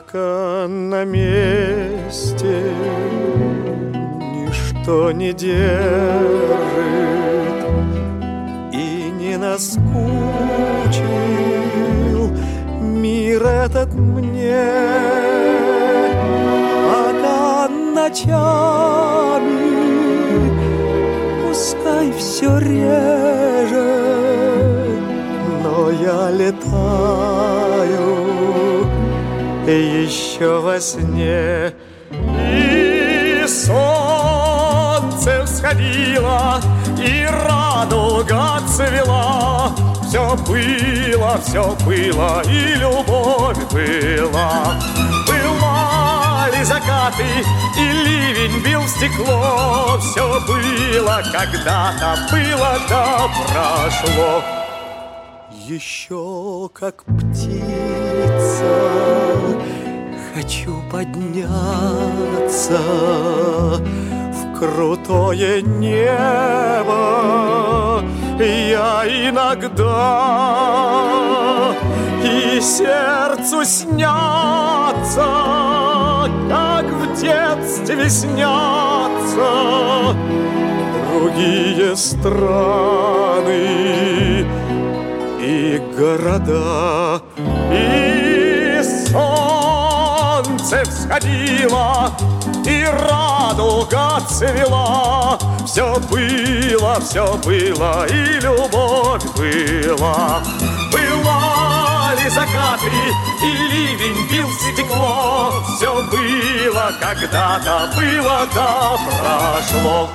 пока на месте ничто не держит и не наскучил мир этот мне, пока ночами пускай все реже, но я летаю еще во сне. И солнце всходило, и радуга цвела. Все было, и любовь была. Бывали закаты, и ливень бил в стекло. Все было когда-то, было да прошло. Еще как птица хочу подняться в крутое небо. Я иногда и сердцу снятся, как в детстве снятся другие страны и города. И солнце всходило, и радуга цвела. Все было, и любовь была. Бывали закаты, и ливень бил в стекло. Все было когда-то, было да прошло.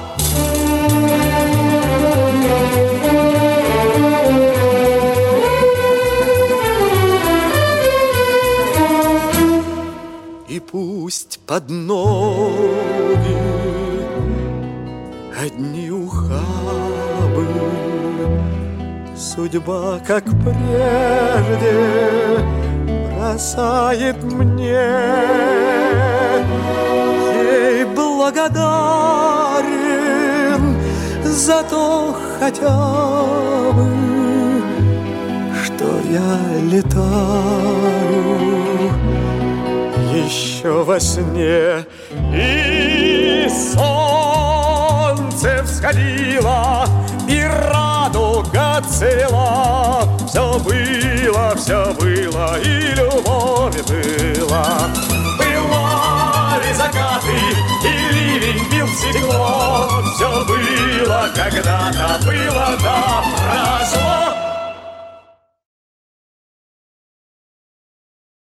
И пусть под ноги одни ухабы, судьба, как прежде, бросает мне. Ей благодарен за то хотя бы, что я летаю еще во сне. И солнце всходило, и радуга цвела. Все было, и любовь была. Бывали закаты, и ливень бил в стекло. Все было когда-то, было да